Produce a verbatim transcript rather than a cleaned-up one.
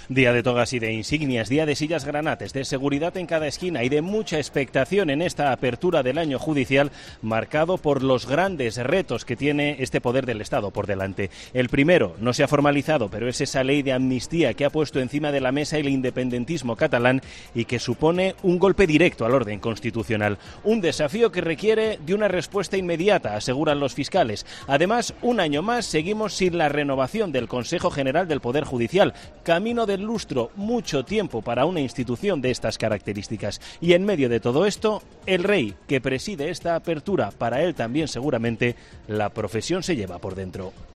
Día de togas y de insignias, día de sillas granates, de seguridad en cada esquina y de mucha expectación en esta apertura del año judicial, marcado por los grandes retos que tiene este poder del Estado por delante. El primero no se ha formalizado, pero es esa ley de amnistía que ha puesto encima de la mesa el independentismo catalán y que supone un golpe directo al orden constitucional. Un desafío que requiere de una respuesta inmediata, aseguran los fiscales. Además, un año más seguimos sin la renovación del Consejo General del Poder Judicial. Camino del lustro, mucho tiempo para una institución de estas características. Y en medio de todo esto, el rey que preside esta apertura, para él también seguramente la profesión se lleva por dentro.